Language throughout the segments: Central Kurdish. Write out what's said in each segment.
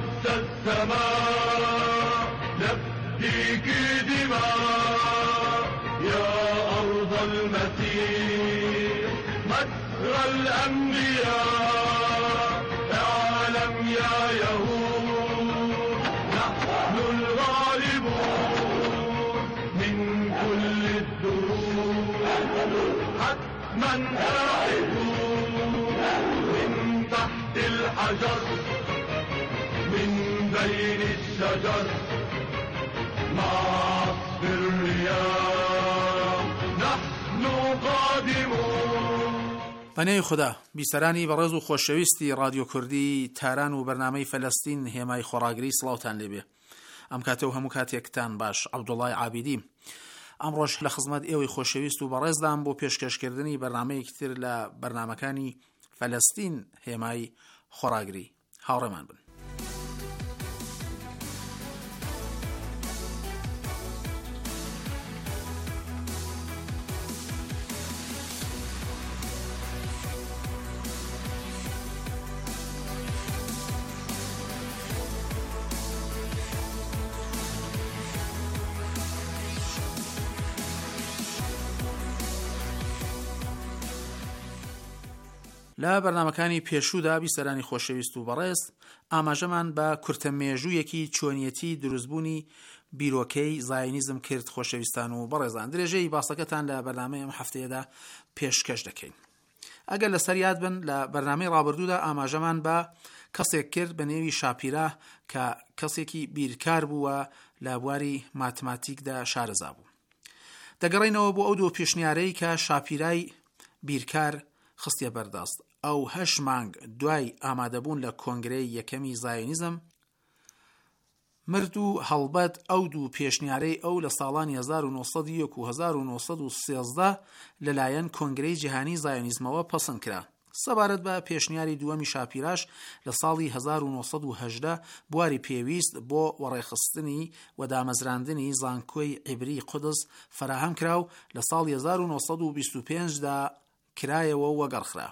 رأس السماء نفديك دماء يا أرض المسيح مسرى الأنبياء اعلم يا يهود نحن الغالبون من كل الدروب حتما آحدون من تحت الحجر من بين الشجر مع عصف الرياح نحن قادمون. بەنێوی خوددا بیسەرانی بەڕێز و خۆشەویستی رادیۆ کوردی تاران و بەرنامەی فەلەستین هێمای خۆڕاگری سڵاوتان لێبێ. ئەم کاتە و هەموو کاتێکتان باش. عەبدوڵڵای عابیدی ئەمڕۆژ لە خزمەت ئێوەی خۆشەویست و بەڕێزدان بۆ پێشکەشکردنی بەرنامەیەکی تر لە بەرنامەکانی فەلەستین هێمای خۆڕاگری. هاوڕێمان بن. لە بەرنامەکانی پێشوودا بیسەرانی خۆشەویست و بەڕێز ئاماژەمان بە کورتەمێژوویەکی چۆنیەتی دروستبوونی بیرۆکەی زایۆنیزم کرد. خۆشەویستان و بەڕێزان درێژەی باسەکەتان لە بەرنامەی ئەم هەفتەیەدا پێشکەش دەکەین. ئەگەر لەسەر یاد بن لە بەرنامەی ڕابردوودا ئاماژەمان بە کەسێک کرد بە نێوی شاپیرە کە کەسێکی بیرکار بووە لە بواری ماتماتیکدا شارەزا بوو. دەگەڕێنەوە بۆ ئەو دوو پێشنیارەی کە شاپیرای بیرکار خستیە بەردەست. ئەو 8 مانگ دوای ئامادەبوون لە کۆنگرەی یەکەمی زایۆنیزم مرد و هەڵبەت ئەو دوو پێشنیارەی ئەو لە ساڵانی 1901 و 1913 لەلایەن کۆنگرەی جیهانی زایۆنیزمەوە پەسەند کرا. سەبارەت بە پێشنیاری دووەمی شاپیراش لە ساڵی 1918 بواری پێویست بۆ وەڕێخستنی و دامەزراندنی زانکۆی عیبری قودس فراهەم کرا و لە ساڵی 1925دا کرایەوە وەگەڕخرا.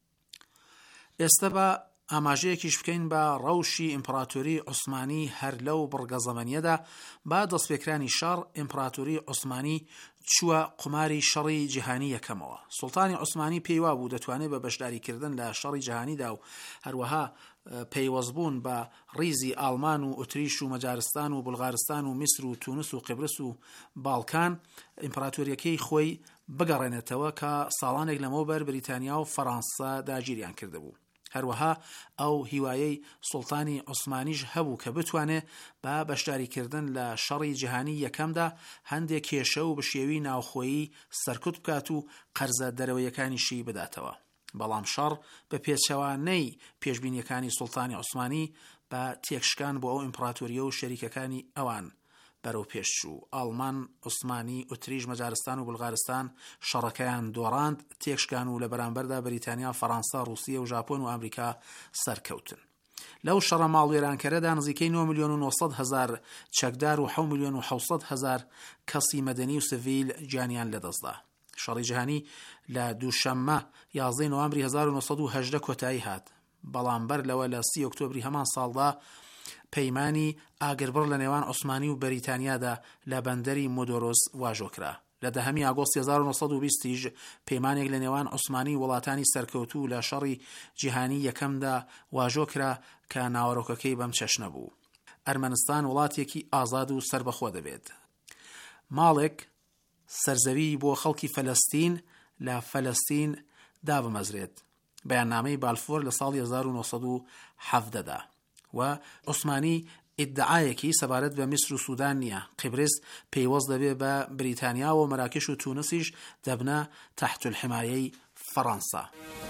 ئێستا بە ئاماژەیەکیش بکەین بە ڕەوشی ئیمپراتۆری عوسمانی هەر لەو بڕگە زەمەنیەدا با دەستپێکرانی شەڕ ئیمپراتۆری عوسمانی چووە قماری شەڕی جیهانی یەکەمەوە. سوڵتانی عوسمانی پێیوا بوو دەتوانێت بە بەشداریکردن لە شەڕی جیهانیدا و هەروەها پەیوەستبوون بە ڕیزی ئاڵمان و ئۆتریش و مەجارستان و بولغارستان و میسر و تونس و قبرس و باڵکان ئیمپراتۆریەکەی خۆی بگەڕێنێتەوە کە ساڵانێک لەمەوبەر بریتانیا و فەڕەنسا داگیریان کردهبوو. هەروەها ئەو هیوایەی سوڵتانی عوسمانیش هەبوو کە بتوانێت بە بەشداریکردن لە شەڕی جیهانی یەکەمدا هەندێک کێشە و بەشێوی ناوخۆیی سەرکوت بکات و قەرزە دەرەوەیەکانیشی بداتەوە. بەڵام شەڕ بە پێچەوانەی پێشبینیەکانی سوڵتانی عوسمانی بە تێکشکان بۆ ئەو ئیمپراتۆریە و شەریکەکانی ئەوان بەرەو پێشچوو. ئاڵمان، عوسمانی، ئۆتریش، مەجارستان و بولغارستان شەڕەکەیان دۆڕاند، تێکشکان و لە بەرامبەردا بەریتانیا، فەڕەنسا، رووسیە و ژاپۆن و ئەمریکا سەرکەوتن. لەو شەڕە ماڵوێرانکەرەدا نزیکەی 9,900,000 چەکدار و 7,700,000 کەسی مەدەنی و سڤیل گیانیان لەدەستدا. شەڕی جیهانی لە دووشەممە 11 نۆڤەمبری 1918 کۆتایی هات. بەڵام بەر لەوە لە 30 ئۆکتۆبری هەمان ساڵدا پەیمانی ئاگربڕ لە نێوان عوسمانی و بەریتانیادا لە بەندەری مۆدۆرۆس واژۆکرا. لە 10 ئاگۆستی 1920 پەیمانێک لە نێوان عوسمانی وڵاتانی سەرکەوتوو لە شەڕی جیهانی یەکەمدا واژۆکرا کە ناوەڕۆکەکەی بەم چەشنە بوو. ئەرمەنستان وڵاتێکی ئازاد و سربەخۆ دەبێت. ماڵێک سەرزەوی بۆ خەڵکی فەلەستین لە فەلەستین دابمەزرێت. بەیاننامەی بالفۆر لە ساڵی 1970دا و عوسمانی ئیدعایەکی سەبارەت بە میسر و سوودان نییە. قیبرس پەیوەست دەبێت بە بریتانیا و مەراکش و تونسیش دەبنە تحت الحمایەی فەڕەنسا.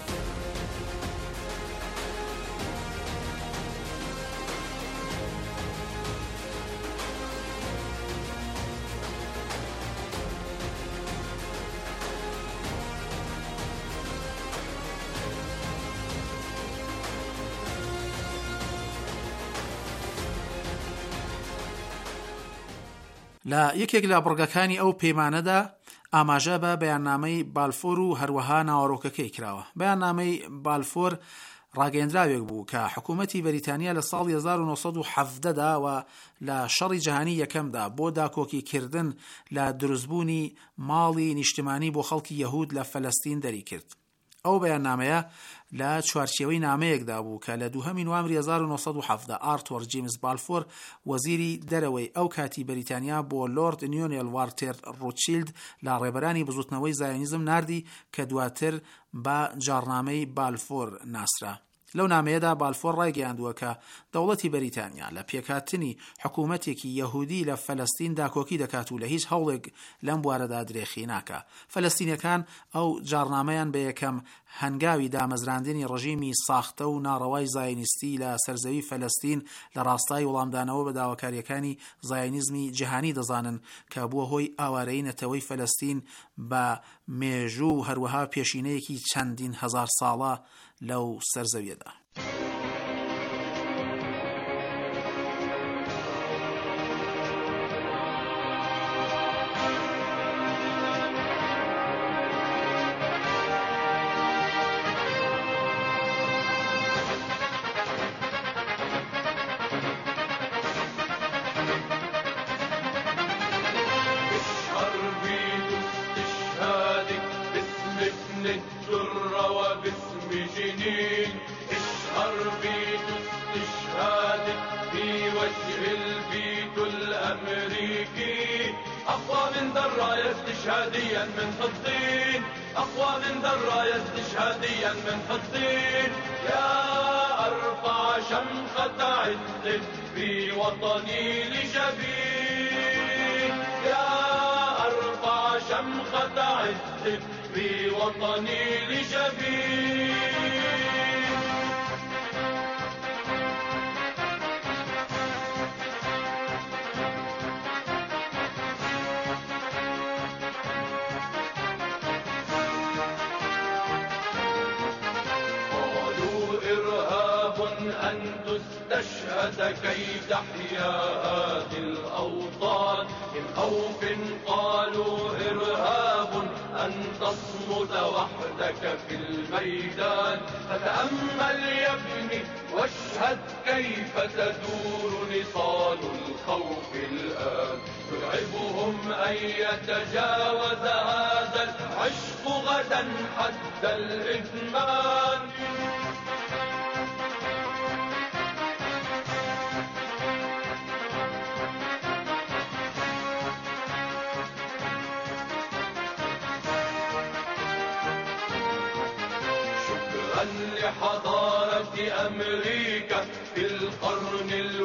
لە یەکێک لە بڕگەکانی ئەو پەیمانەدا ئاماژە بە بەیاننامەی بالفۆر و هەروەها ناوەڕۆکەکەی کراوە. بەیاننامەی بالفۆر ڕاگەیەندراوێک بوو کە حکوومەتی بەریتانیا لە ساڵی 1970دا و لە شەڕی جیهانی یەکەمدا بۆ داکۆکیکردن لە دروستبوونی ماڵی نیشتمانی بۆ خەڵکی یەهود لە فەلەستین دەری کرد. ئەو بەیاننامەیە لە چوارچێوەی نامەیەکدا بوو کە لە 2 نوامبری 1970 ئارتۆر جیمز بالفۆر وەزیری دەرەوەی ئەو کاتی بەریتانیا بۆ لۆرد نیۆنێل وارتر ڕۆچیلد لە ڕێبەرانی بزوتنەوەی زایۆنیزم ناردی کە دواتر بە جارنامەی بالفۆر ناسرا. لەو نامەیەدا بالفۆر ڕایگەیاندووە کە دەوڵەتی بەریتانیا لە پێکهاتنی حکوومەتێکی یەهودی لە فەلەستین داکۆکی دەکات و لە هیچ هەوڵێک لەم بوارەدا درێخی ناکە. فەلەستینیەکان ئەو جارنامەیان بە یەکەم هەنگاوی دامەزراندنی ڕژیمی ساختە و ناڕەوای زایۆنیستی لە سەرزەوی فەلەستین لە ڕاستای وەڵامدانەوە بە داواکاریەکانی زایۆنیزمی جیهانی دەزانن کە بووە هۆی ئاوارەی نەتەوەی فەلەستین بە مێژوو و هەروەها پێشینەیەکی چەندین هەزار ساڵە لەو سەرزەویەدا. استشهاديا من فلسطين أقوى من ذرايا استشهاديا من فلسطين يا أرفع شمخة عز في وطني لجبين يا أرفع شمخة عز في وطني لجبين أن تستشهد كي تحيا هذه الأوطان من خوف قالوا إرهاب أن تصمد وحدك في الميدان فتأمل يا ابني واشهد كيف تدور نصال الخوف الآن يرعبهم أن يتجاوز هذا العشق غدا حد الإدمان لحضارة أمريكا في القرن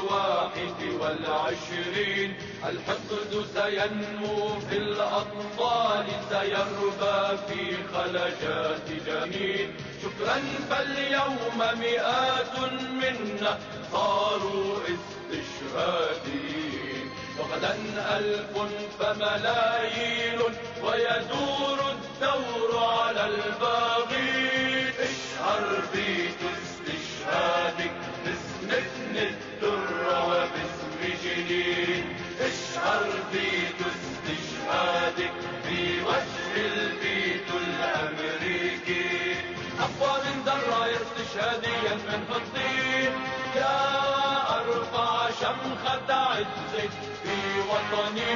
21 الحقد سينمو في الأطفال سيربى في خلجات جنين شكرا فاليوم مئات منا صاروا استشهاديين وغدا 1000 فملايين ويدور الدور على الباغين اشعر بيت استشهادك باسم ابن الدر وباسم جنين اشعر بيت استشهادك في وجه البيت الأمريكي أقوى من ذرايا استشهاديا من فلسطين يا أرفع شمخة عزك في وطني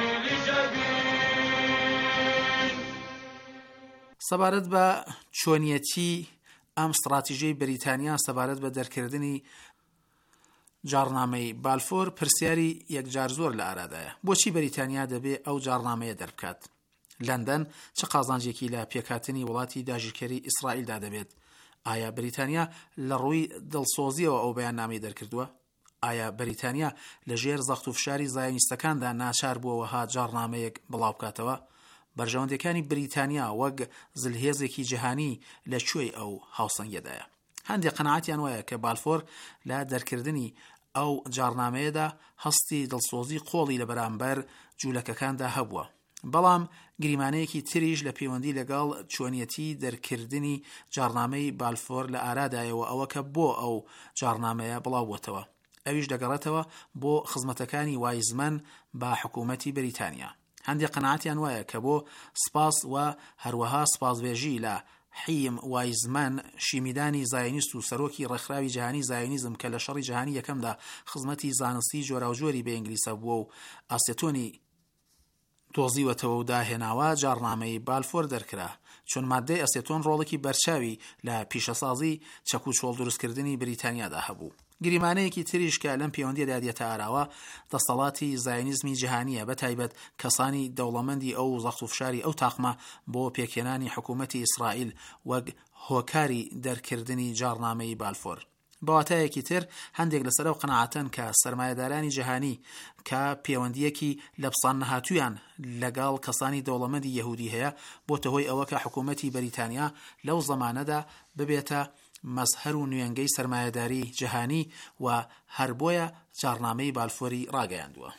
لجبين. سەبارەت بە چۆنیەتی ئەم استراتیژیەی بەریتانیا سەبارەت بە دەرکردنی جارنامەی بالفۆر پرسیاری یەکجار زۆر لە ئارادایە. بۆچی بەریتانیا دەبێت ئەو جارنامەیە دەربکات؟ لەندەن چه قازانجێکی لە پێکهاتنی وڵاتی داگیرکەری ئیسرائیلدا دەبێت؟ ئایا بەریتانیا لە ڕووی دڵسۆزیەوە ئەو بەیاننامەی دەرکردووە؟ ئایا بەریتانیا لە ژێر زەخت و فشاری زایۆنیستەکاندا ناچار بووەوە جارنامەیەک بڵاو بکاتەوە؟ بەرژەوەندەکانی بریتانیا وەک زلهێزێکی جیهانی لەکوێی ئەو هاوسەنگەدایە. هەندێک قەناعەتیان وایە کە بالفۆر لە دەرکردنی ئەو جارنامەیەدا هەستی دڵسۆزی قۆڵی لە بەرامبەر جوولەکەکاندا هەبووە. بەڵام گریمانەیەکی تریش لە پەیوەندی لەگەڵ چۆنیەتی دەرکردنی جارنامەی بالفۆر لە ئارادایەوە ئەوە کە بۆ ئەو جارنامەیە بڵاو بووەتەوە. ئەویش دەگەڕێتەوە بۆ خزمەتەکانی وایزمەن بە حکوومەتی بەریتانیا. هەندێک قەناعەتیان وایە کە بۆ سپاس و هەروەها سپاسبێژی لە حیم وایزمان شیمیدانی زایۆنیست و سەرۆکی ڕێکخراوی جیهانی زایۆنیزم کە لە شەڕی جیهانی یەکەمدا خزمەتی زانستی جۆراوجۆری بە ئینگلیسە بووە و ئاسێتۆنی دۆزیوەتەوە و داهێناوە جارنامەی بالفۆر دەرکرا چۆن مادەی ئەسێتۆن ڕۆڵێکی بەرچاوی لە پیشەسازی چەک و چۆڵ دروستکردنی بریتانیادا هەبوو. گریمانەیەکی تریش کە لەم پەیوەندیەدا دێتە ئاراوە دەسەڵاتی زایۆنیزمی جیهانیە بەتایبەت کەسانی دەوڵەمەندی ئەو زەخت و فشاری ئەو تاقمە بۆ پێکهێنانی حکوومەتی ئیسرائیل وەک هۆکاری دەرکردنی جارنامەی بالفۆر. بەواتایەکی تر هەندێک لەسەر ئەو قەناعەتەن کە سەرمایەدارانی جیهانی کە پەیوەندیەکی لە پسان نەهاتوویان لەگەڵ کەسانی دەوڵەمەندی یەهودی هەیە بۆتە هۆی ئەوە کە حکوومەتی بەریتانیا لەو زەمانەدا ببێتە مەزهەر و نوێنگەی سەرمایەداری جیهانی و هەر بۆیە جارنامەی بالفۆری ڕاگەیاندووە.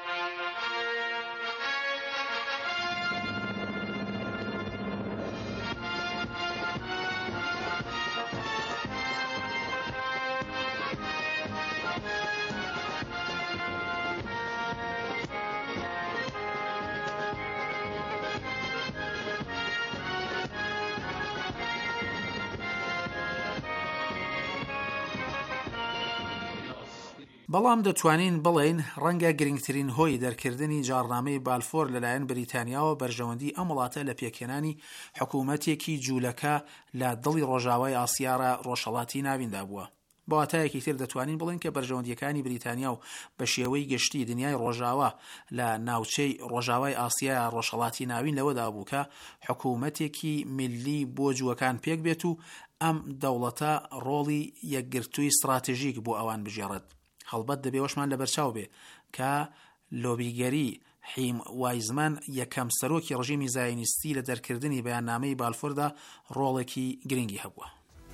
بەڵام دەتوانین بڵێن ڕەنگە گرنگترین هۆی دەرکردنی جارنامەی بالفۆر لەلایەن بریتانیاوە بەرژەوەندی ئەم وڵاتە لە پێکهێنانی حکوومەتێکی جوولەکە لە دڵی ڕۆژاوای ئاسیارە ڕۆژهەڵاتی ناویندا بووە. بەواتایەکی تر دەتوانین بڵێن کە بەرژەوەندیەکانی بریتانیا و بە شێوەی گشتی دنیای ڕۆژاوە لە ناوچەی ڕۆژاوای ئاسیا ڕۆژهەڵاتی ناوین لەوەدا بوو کە حکوومەتێکی میلی بۆ جووەکان پێک بێت و ئەم دەوڵەتە ڕۆڵی یەکگرتووی استراتیژیک بۆ ئەوان بژێڕێت. هەڵبەت دەبێ وەشمان لەبەرچاو بێ کە لۆبیگەری حیم وایزمان یەکەم سەرۆکی ڕژیمی زایۆنیستی لە دەرکردنی بەیاننامەی بالفۆردا ڕۆڵێکی گرنگی هەبووە.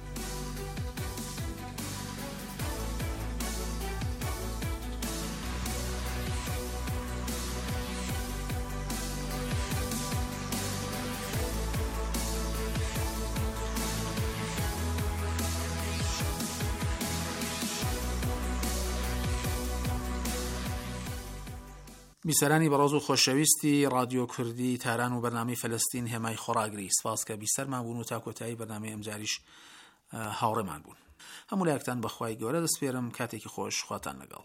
بیسەرانی بەڕۆز و خۆشەویستی رادیۆ کوردی تاران و بەرنامەی فەلەستین هێمای خۆراگری سپاس کە بیسەرمان بوون و تا کۆتایی بەرنامەی ئەمجاریش هاوڕێمان بوون. هەموو لایەکتان بەخوای گەورە دەسپێرم. کاتێکی خۆش، خواتان لەگەڵ.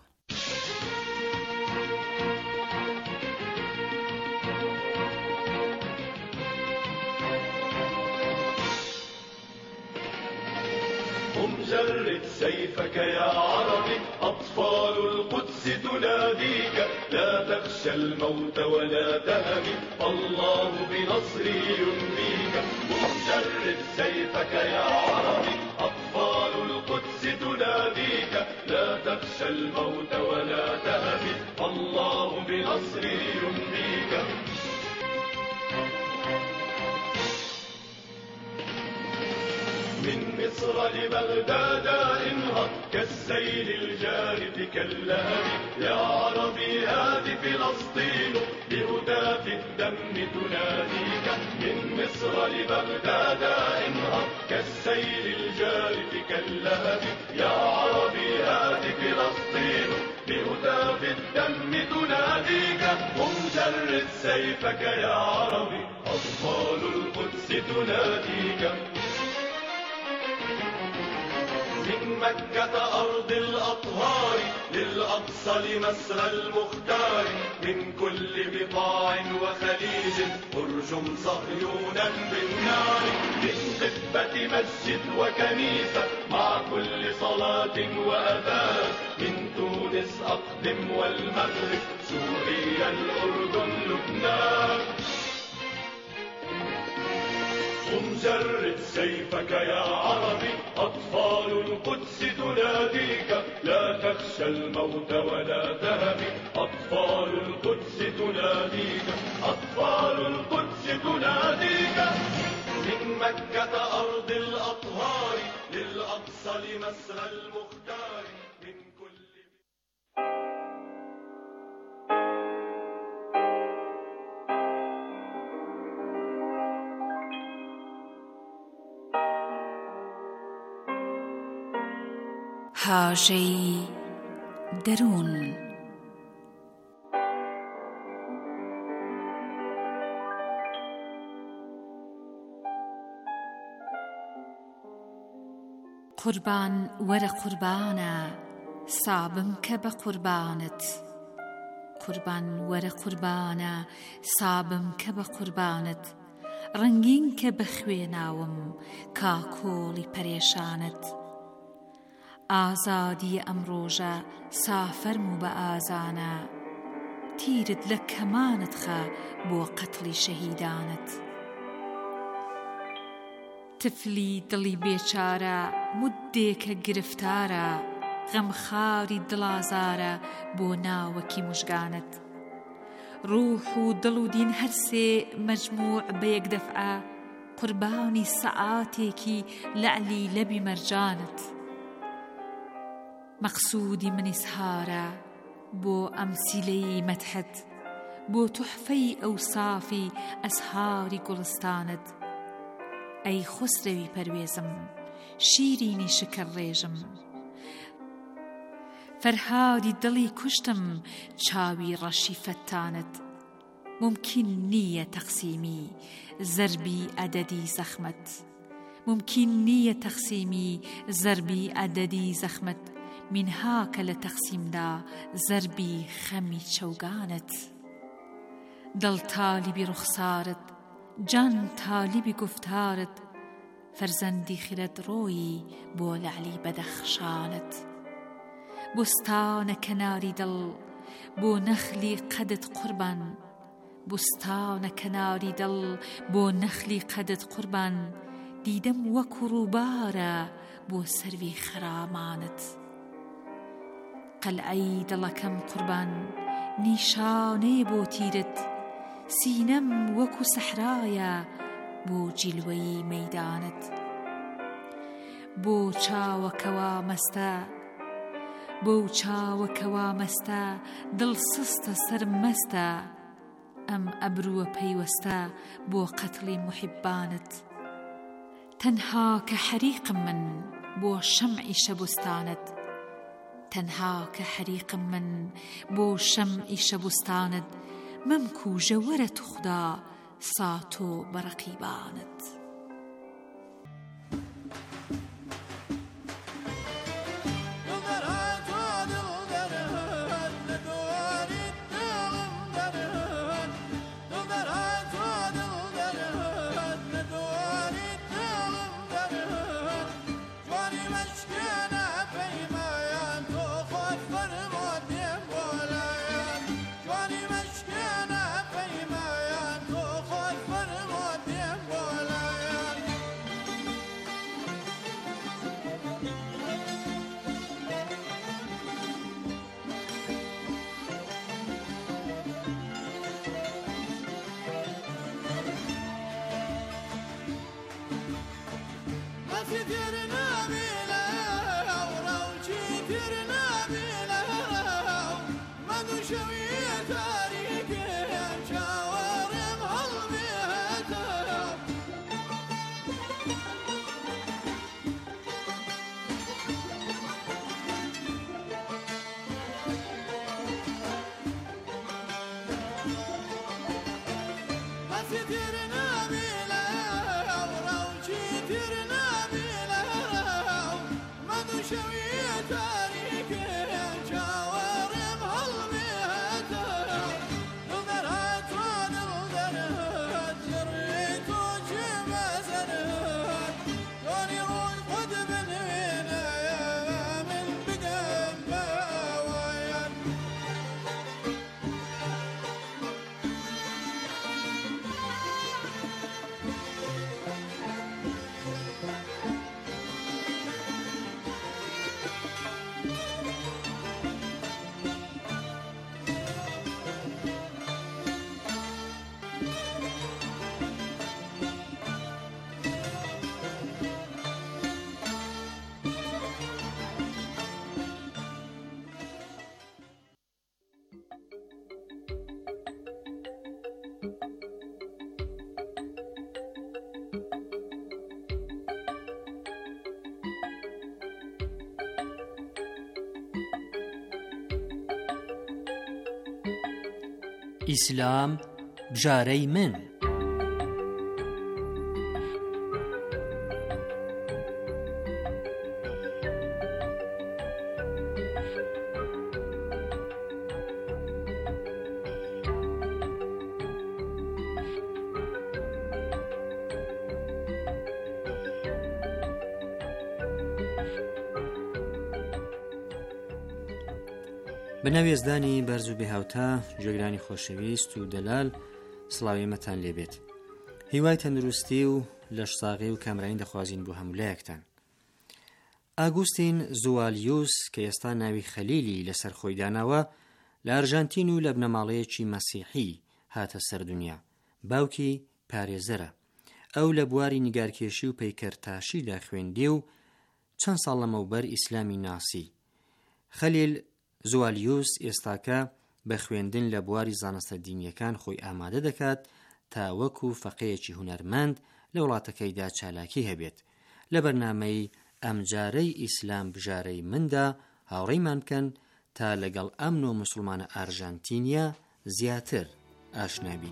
جرد سيفك يا عربي أطفال القدس تناديك لا تخشى الموت ولا تهب الله بنصره ينبيك جرد سيفك يا عربي أطفال القدس تناديك لا تخشى الموت ولا تهب الله بنصره ينبيك من مصر لبغداد انهض كالسيل الجارف كاللهب يا عربي هذه فلسطين بهتاف الدم تناديك من مصر لبغداد انهض كالسيل الجارف كاللهب يا عربي هذه فلسطين بهتاف الدم تناديك قم جرد سيفك يا عربي أطفال القدس تناديك من مكة أرض الأطهار للأقصى لمسرى المختار من كل بقاع وخليج ارجم صهيونا بالنار من قبة مسجد وكنيسة مع كل صلاة وأذان من تونس أقدم والمغرب سوريا الأردن لبنان قم جرد سيفك يا عربي أطفال القدس تناديك لا تخشى الموت ولا تهب أطفال القدس تناديك أطفال القدس تناديك من مكة أرض الأطهار للأقصى لمسرى المختار من كل هاژەی دەروون قوربان وەرە قوربانە سابم کە بە قوربانت قوربان وەرە قوربانە سابم کە بە قوربانت ڕەنگین کە بەخوێناوم کاکۆڵی پەرێشانت ئازادی ئەم ڕۆژە سافەرم و بە ئازانە تیرت لە کەمانت خە بۆ قەتڵی شەهیدانت تفلی دڵی بێچارە مودێکە گرفتارە غەمخاری دڵازارە بۆ ناوەکی موژگانت ڕوح و دڵ و دین هەرسێ مەجموع بە یەک دەفعە قوربانی سەعاتێکی لەعلی لەبی مەرجانت مەقسوودی منی سهارە بۆ ئەمسیلەی مەدحت بۆ توحفەی ئەوسافی ئەزهاری گوڵستانت ئەی خسرەوی پەروێزم شیرینی شکر ڕێژم فەرهادی دڵی کوشتم چاوی ڕەشی فەتانت ممکن نییە تەقسیمی زەربی ئەدەدی زەخمت ممکن نییە تەقسیمی زەربی ئەدەدی زەخمت منها کە لە تەقسیمدا زەربی خەمی چەوگانت دڵ تالیبی ڕوخسارت جان تالیبی گفتارت فەرزەندی خرەت ڕۆیی بۆ لەعلی بەدەخشانت بوستانە کەناری دڵ بۆ نەخلی قەدت قوربان بوستانە کەناری دڵ بۆ نەخلی قەدت قوربان دیدەم وەکو ڕووبارە بۆ سەروی خەرامانت قەلعەی دڵەکەم قوربان نیشانەی بۆ تیرت سینەم وەکو سەحرایە بۆ جیلوەی مەیدانت بۆ چاوەکەوا مەستە بۆ چاوەکەوا مەستە دڵ سستە سەرمەستە ئەم ئەبرووە پەیوەستە بۆ قەتڵی موحیبانت تەنها کە حەریقم من بۆ شەمعی شەبوستانت تەنها کە حەریقم من بۆ شەمعی شەبوستانت مەمکوژە وەرە توخدا ساتۆ بەڕەقیبانت ئیسلام بژارەی من. بەناوێزدانی بەرز و بێهاوتا گوێگرانی خۆشەویست و دەلال سڵاوێمەتان لێبێت. هیوای تەندروستی و لەشساغی و کامرانی دەخوازین بۆ هەمولایەکتان. ئاگوستین زوالیوس کە ئێستا ناوی خەلیلی لەسەر خۆی داناوە لە ئەرژانتین و لە بنەماڵەیەکی مەسیحی هاتە سەر دنیا. باوکی پارێزەرە. ئەو لە بواری نیگارکێشی و پەیکەرتاشیدا خوێندی و چەند ساڵ لەمەوبەر ئیسلامی ناسی. خەلیل زوالیوس ئێستاکە بە خوێندن لە بواری زانستە دینیەکان خۆی ئامادە دەکات تا وەکو فەقێیەکی هونەرمەند لە وڵاتەکەیدا چالاکی هەبێت. لە بەرنامەی ئەمجارەی ئیسلام بژارەی مندا هاوڕێیمان بکەن تا لەگەڵ ئەمن و موسڵمانە ئارژانتینیا زیاتر ئاشنابین.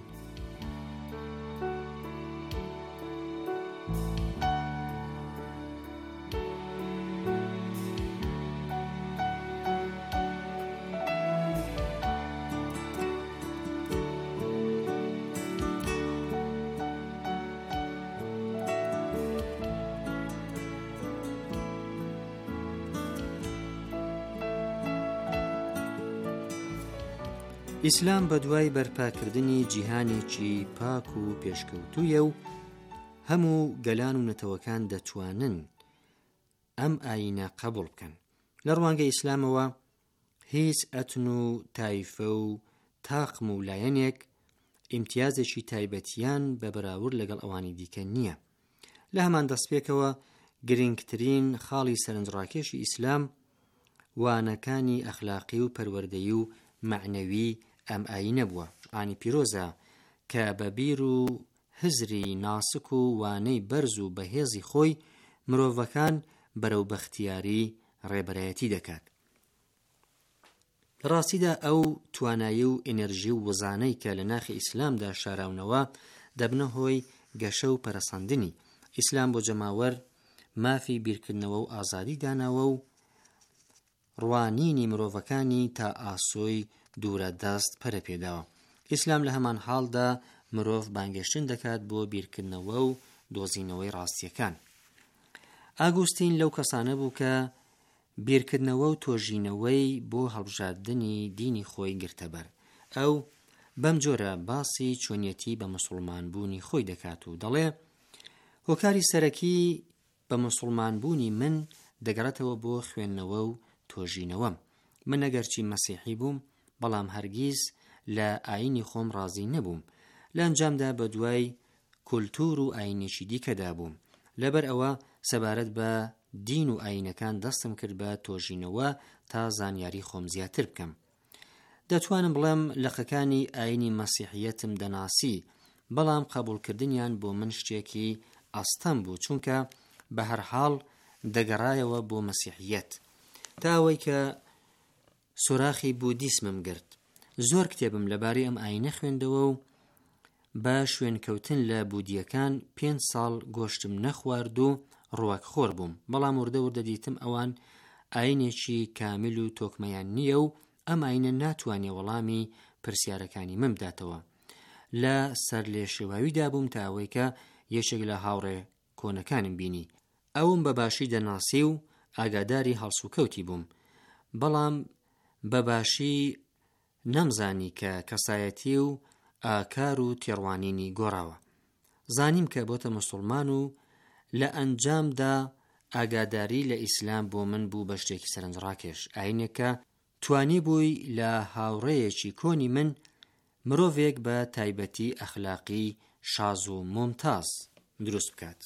ئیسلام بە دوای بەرپاکردنی جیهانێکی پاک و پێشکەوتوویە و هەموو گەلان و نەتەوەکان دەتوانن ئەم ئاینە قبوڵ بکەن. لە ڕوانگەی ئیسلامەوە هیچ ئەتن و تایفە و تاقم و لایەنێک ئیمتیازێکی تایبەتیان بە بەراورد لەگەڵ ئەوانی دیکە نییە. لە هەمان دەستپێکەوە گرنگترین خاڵی سەرنجڕاکێشی ئیسلام وانەکانی ئەخلاقی و پەروەردەیی و معنەوی ئەم ئاینە بووە. ئانی پیرۆزە کە بە بیر و هزری ناسک و وانەی بەرز و بەهێزی خۆی مرۆڤەکان بەرەو بەختیاری ڕێبەرایەتی دەکات. ڕاستیدا ئەو توانایی و ئێنەرژی و وەزانەی کە لە ناخی ئیسلامدا شاراونەوە دەبنە هۆی گەشە و پەرەسەندنی. ئیسلام بۆ جەماوەر مافی بیرکردنەوە و ئازادی داناوە و ڕوانینی مرۆڤەکانی تا ئاسۆی دوورە دەست پەرە پێداوە. ئیسلام لە هەمان حاڵدا مرۆڤ بانگێشتن دەکات بۆ بیرکردنەوە و دۆزینەوەی ڕاستیەکان. ئاگوستین لەو کەسانە بوو کە بیرکردنەوە و تۆژینەوەی بۆ هەڵبژاردننی دینی خۆی گرتەبەر. ئەو بەم جۆرە باسی چۆنیەتی بە موسڵمان بوونی خۆی دەکات و دەڵێ هۆکاری سەرەکی بە موسڵمان بوونی من دەگەڕێتەوە بۆ خوێندنەوە و تۆژینەوەم. من ئەگەرچی مەسیحی بووم بەڵام هەرگیز لە ئاینی خۆم ڕازی نەبووم. لە ئەنجامدا بە دوای کولتور و ئاینێکی دیکەدا بووم. لەبەر ئەوە سەبارەت بە دین و ئاینەکان دەستم کرد بە تۆژینەوە تا زانیاری خۆم زیاتر بکەم. دەتوانم بڵێم لەقەکانی ئاینی مەسیحیەتم دەناسی بەڵام قبولکردنیان بۆ من شتێکی ئەستەم بوو چونکە بە هەر حاڵ دەگەڕایەوە بۆ مەسیحیەت. تا ئەوەی کە سوراخی بودیسمم گرت. زۆر کتێبم لەبارەی ئەم ئاینە خوێندەوە و بە شوێنکەوتن لە بودیەکان 5 ساڵ گۆشتم نەخوارد و ڕووەکخۆر بووم. بەڵام وردە وردە دیتم ئەوان ئاینێکی کامل و تۆکمەیان نییە و ئەم ئاینە ناتوانێ وەڵامی پرسیارەکانی من بداتەوە. لە سەر لێشێواویدا بووم تا ئەوەی کە یەکێک لە هاوڕێ کۆنەکانم بینی. ئەوم بەباشی دەناسی و ئاگاداری هەڵسوکەوتی بووم. بەڵام بەباشی نەمزانی کە کەسایەتی و ئاکار و تێڕوانینی گۆڕاوە. زانیم کە بۆتە موسڵمان و لە ئەنجامدا ئاگاداری لە ئیسلام بۆ من بوو بە شتێکی سەرنجڕاکێش. ئاینێکە توانی بووی لە هاوڕێیەکی کۆنی من مرۆڤێک بە تایبەتی ئەخلاقی شاز و مۆمتاز دروست بکات.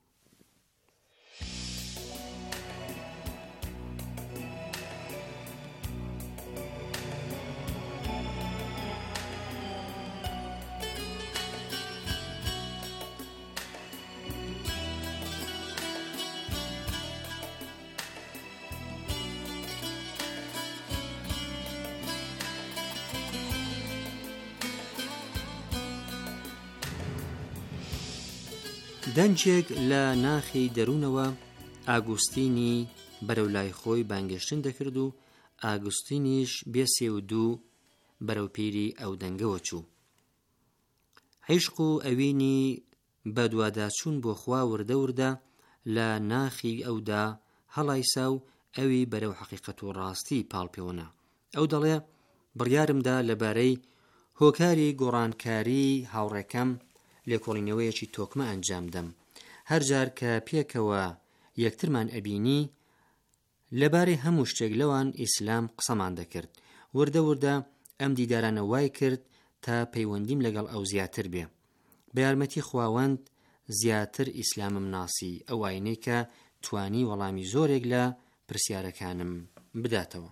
دەنجێک لە ناخی دەروونەوە ئاگوستینی بەرەو لای خۆی بانگێشتن دەکرد و ئاگوستینیش بێسێ و دوو بەرەو پیری ئەو دەنگەوە چوو. عیشق و ئەوینی بە دوواداچوون بۆ خوا وردە وردە لە ناخی ئەودا هەڵایسا و ئەوی بەرەو حەقیقەت و ڕاستی پاڵپێوەنا. ئەو دەڵێ بڕیارمدا لەبارەی هۆکاری گۆڕانکاری هاوڕێکەم لێکۆڵینەوەیەکی تۆکمە ئەنجام دەم. هەر جار کە پێکەوە یەکترمان ئەبینی لەبارەی هەموو شتێک لەوان ئیسلام قسەمان دەکرد. وردە وردە ئەم دیدارانە وای کرد تا پەیوەندیم لەگەڵ ئەو زیاتر بێ. بە یارمەتی خواوەند زیاتر ئیسلامم ناسی، ئەو ئاینەی کە توانی وەڵامی زۆرێک لە پرسیارەکانم بداتەوە.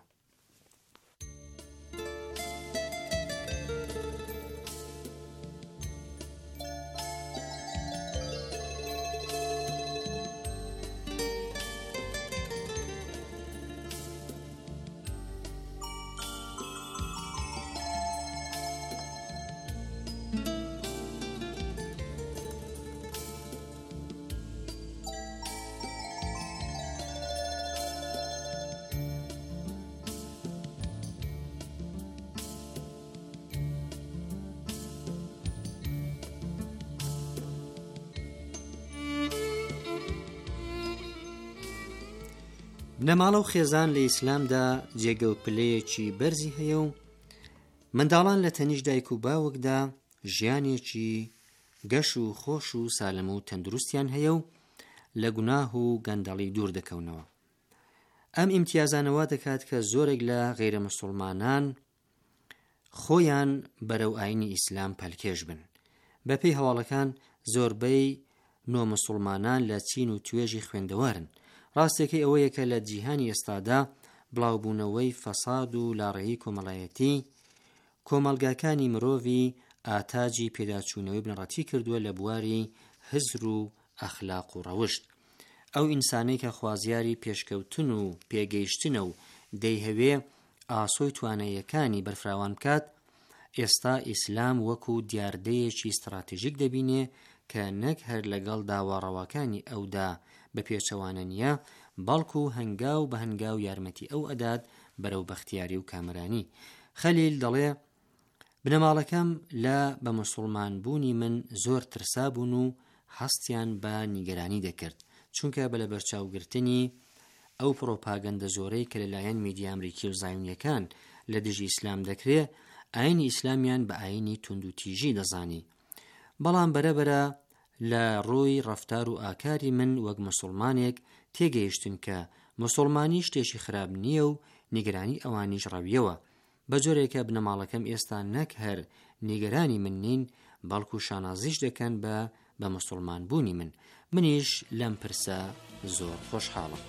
بنەماڵە و خێزان لە ئیسلامدا جێگە و پلەیەکی بەرزی هەیە و منداڵان لە تەنیش دایک و باوکدا ژیانێکی گەش و خۆش و سالم و تەندروستیان هەیە و لە گوناه و گەندەڵی دوور دەکەونەوە. ئەم ئیمتیازانەوە دەکات کە زۆرێک لە غەیرە مسلمانان خۆیان بەرەو ئاینی ئیسلام پەلکێش بن. بەپێی هەواڵەکان زۆربەی نۆمسلمانان لە چین و توێژی خوێندەوارن. ڕاستێکی ئەوەیە کە لە جیهانی ئێستادا بڵاوبوونەوەی فەساد و لاڕێی کۆمەڵایەتی کۆمەلگاکانی مرۆڤی ئاتاجی پێداچوونەوەی بنەڕەتی کردووە لە بواری هزر و ئەخلاق و ڕەوشت. ئەو ئینسانەی کە خوازیاری پێشکەوتن و پێگەیشتنە و دەیهەوێ ئاسۆی تواناییەکانی بەرفراوان بکات، ئێستا ئیسلام وەکو دیاردەیەکی استراتیژیک دەبینێ کە نەک هەر لەگەڵ داواڕەوەکانی ئەودا بە پێچەوانە نییە، بەڵکو هەنگاو بە هەنگاو یارمەتی ئەو ئەدات بەرەو بەختیاری و کامرانی. خەلیل دەڵێ بنەماڵەکەم لە بە موسڵمان بوونی من زۆر ترسا بوون و هەستیان بە نیگەرانی دەکرد، چونکە بە لە بەرچاوگرتنی ئەو پرۆپاگەندە زۆرەی کە لەلایەن میدیا ئەمریکی و زایونیەکان لە دژی ئیسلام دەکرێت، ئاینی ئیسلامیان بە ئاینی تونند و تیژی دەزانی. بەڵام بەرەبەرە لە ڕووی ڕەفتار و ئاکاری من وەک موسڵمانێک تێگەیشتن کە موسڵمانی شتێکی خراپ نییە و نیگەرانی ئەوانیش ڕەویەوە. بە جۆرێکە بنەماڵەکەم ئێستا نەک هەر نیگەرانی من نین، بەڵکو شانازیش دەکەن بە موسڵمان بوونی من. منیش لەم پرسە زۆر خۆشحاڵم.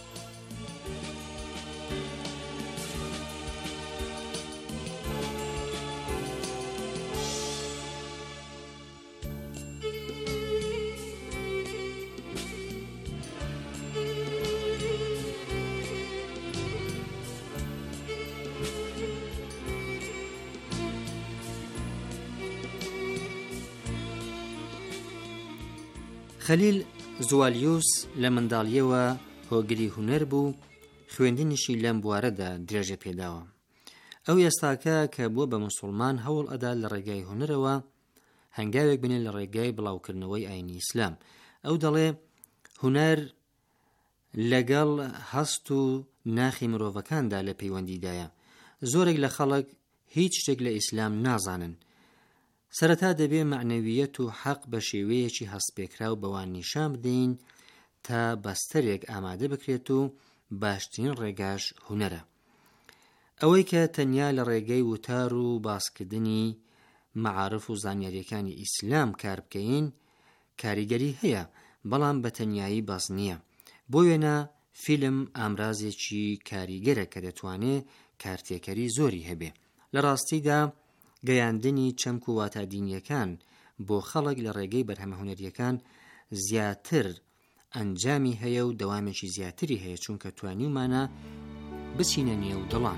خەلیل زوالیوس لە منداڵیەوە هۆگری هونەر بوو، خوێندنیشی لەم بوارەدا درێژە پێداوە. ئەو ئێستاکە کە بووە بە موسڵمان هەوڵ ئەدا لە ڕێگای هونەرەوە هەنگاوێک بنێت لە ڕێگای بڵاوکردنەوەی ئاینی ئیسلام. ئەو دەڵێ هونەر لەگەڵ هەست و ناخی مرۆڤەکاندا لە پەیوەندیدایە. زۆرێک لە خەڵک هیچ شتێک لە ئیسلام نازانن. سەرەتا دەبێ معنەویەت و حەق بە شێوەیەکی هەستپێکراو بەوان نیشان بدەین تا بەستەرێک ئامادە بکرێت و باشترین ڕێگاش هونەرە. ئەوەی کە تەنیا لە ڕێگەی وتار و باسکردنی مەعارف و زانیاریەکانی ئیسلام کار بکەین کاریگەری هەیە، بەڵام بە تەنیایی باس نییە. بۆ وێنە فیلم ئامرازێکی کاریگەرە کە دەتوانێت کارتێکەری زۆری هەبێ. لە ڕاستیدا گەیاندنی چەمک و واتادینیەکان بۆ خەڵک لە ڕێگەی بەرهەمە هونەریەکان زیاتر ئەنجامی هەیە و دەوامێکی زیاتری هەیە، چونکە توانیمانە بچینە نێو دڵان.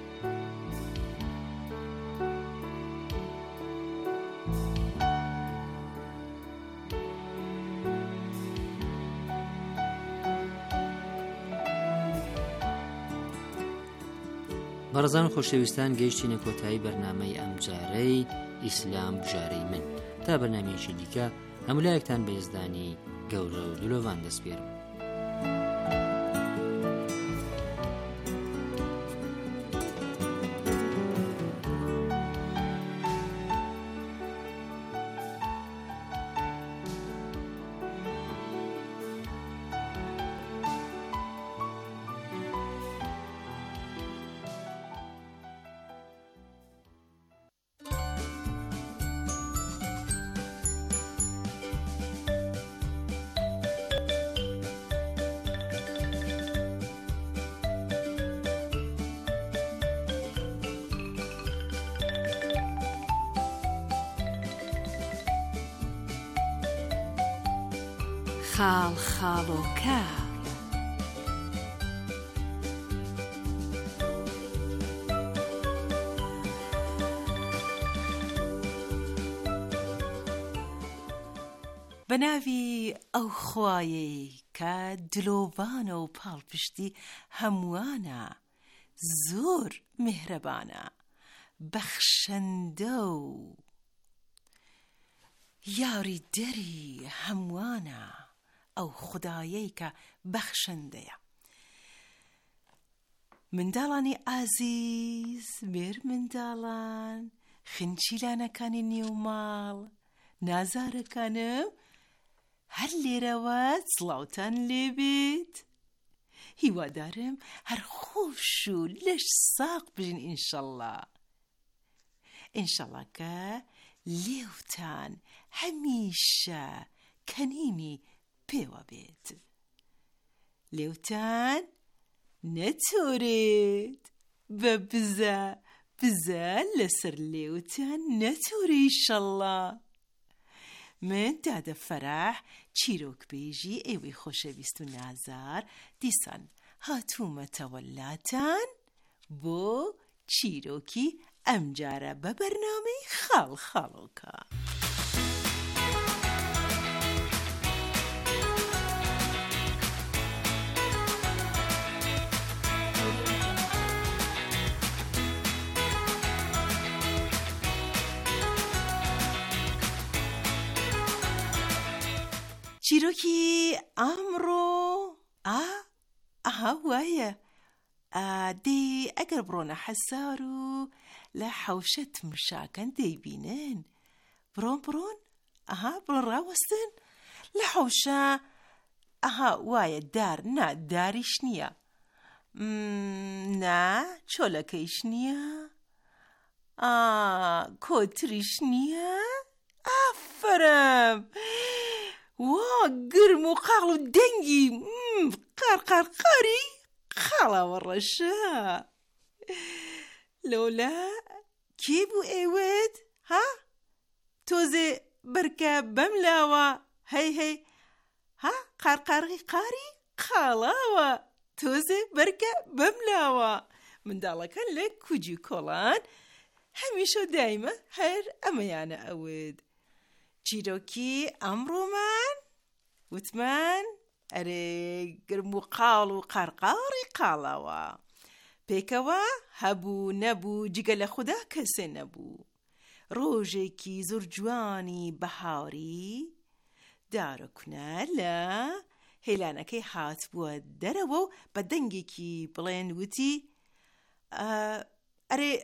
بەڕێزان خۆشەویستان، گەیشتینە کۆتایی بەرنامەی ئەم جارەی ئیسلام بژارەی من. تا بەرنامەیەکی دیکە هەمولایەکتان بە هێزدانی گەورە و دلۆڤان دەسپێرم. خاڵ خاڵۆکە. بەناوی ئەو خوایەی کە دلۆڤانە و پاڵپشتی هەمووانە، زۆر میهرەبانە، بەخشەندە و یاریدەری هەمووانە. ئەو خودایەی کە بەخشەندەیە. منداڵانی ئازیز، مێر منداڵان، خنچیلانەکانی نێوماڵ، نازارەکانم، هەر لێرەوە سڵاوتان لێبێت. هیوادارم هەر خۆش و لەش ساق بژین ئینشەڵڵا. ئینشەڵڵا کە لێوتان هەمیشە کەنینی پێوە بێت. لێوتان نەتۆرێت بە بزە لەسەر لێوتان نەتۆرێ ئینشەڵڵا. من دادە فەرەح چیرۆکبێژی ئێوەی خۆشەویست و نازار دیسان هاتوومەتەوە لاتان بۆ چیرۆکی ئەمجارە بە بەرنامەی خاڵ خاڵۆکە. چیرۆکی ئەمڕۆ وایە دێ ئەگەر بڕۆنە حەسار و لە حەوشە تمشاکەن دەیبینن. بڕۆن بڕۆن ڕاوەستن لە حەوشە. وایە دار نا داریش نییە، نا چۆلەکەیش نییە، کۆتریش نییە. ئافرم وا گرم و قاڵ و دەنگی قارقاری خاڵاوە ڕەشە. لەولا کێ بوو ئێوەت؟ تۆزێ بەرکە بەم لاوە هەی قارقاری قاری قاڵاوە تۆزێ بەرکە بەم لاوە. منداڵەکان لە کوجی کۆڵان هەمیشە دایمە هەر ئەمەیانە ئەوت. چیرۆکی ئەمڕۆمان وتمان ئەرێ گرم و قاڵ و قارقاری قاڵاوە. پێکەوە هەبوو نەبوو جگە لە خوددا کەسێ نەبوو. ڕۆژێکی زۆر جوانی بەهاری دارەکونە لە هێلانەکەی هات بووە دەرەوە و بە دەنگێکی بڵێن وتی ئەرێ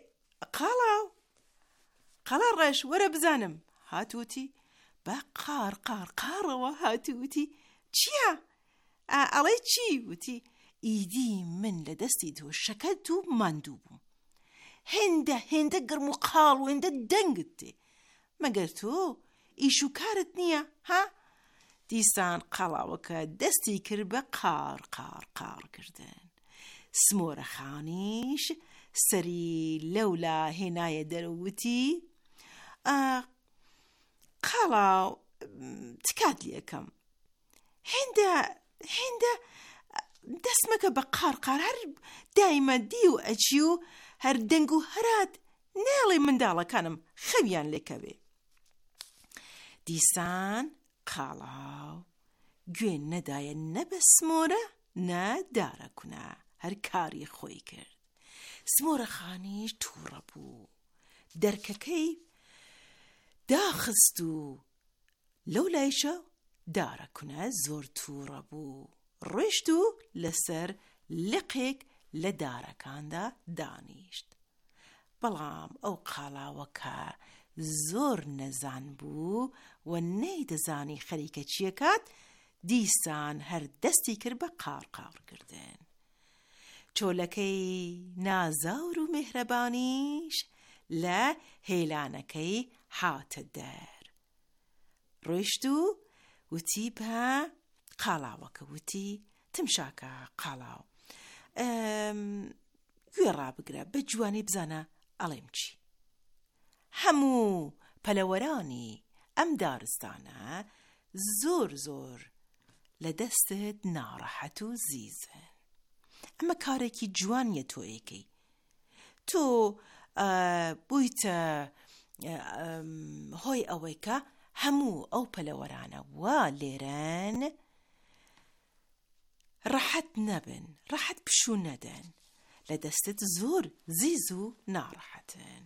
قاڵا ڕەش وەرە بزانم. هاتووتی بە قارەوە هاتووتی چییە؟ ئەڵێ چی؟ وتی ئیدی من لە دەستی تۆ شەکەت و ماندوو بووم. هێندە گرم و قاڵ و هێندە دەنگت تێ، مەگەر تۆ ئیش و کارت نییە؟ دیسان قەڵاوەکە دەستی کرد بە قار کردن. سمۆرەخانیش سەری لەولا هێنایە دەرەوتی قەڵاو تکات لێکەم، هێندە دەستمەکە بە قار هەر دایمە دی و ئەچی و هەر دەنگ و هەرات نێڵێ منداڵەکانم خەویان لێکەوێ. دیسان قاڵاو گوێن نەدایە نە بە سمۆرە نە دارەکونە، هەر کاری خۆی کرد. سمۆرەخانیش تووڕە بوو، دەرکەکەی داخست و لەو لایشە دارەکونە زۆر تووڕە بوو. ڕۆیشت و لەسەر لقێک لە دارەکاندا دانیشت. بەڵام ئەو قاڵاوەکە زۆر نەزان بوو و نەیدەزانی خەریکە چیەکات. دیسان هەر دەستی کرد بە قارکردن. چۆلەکەی نازاور و میهرەبانیش لە هێلانەکەی هاتە دەر. ڕۆیشت و وتی بە قاڵاوەکە وتی تمشاکە قاڵاو گوێ ڕابگرە بە جوانی بزانە ئەڵێم چی. هەموو پەلەوەرانی ئەم دارستانە زۆر لە دەستت ناڕەحەت و زیزن. ئەمە کارێکی جوانیە تۆ ئەیکەی. تۆ بوویتە هۆی ئەوەی کە هەموو ئەو پەلەوەرانە وا لێرەن ڕەحەت نەبن، ڕەحەت پشوو نەدەن، لە دەستت زۆر زیز و ناڕەحەتن.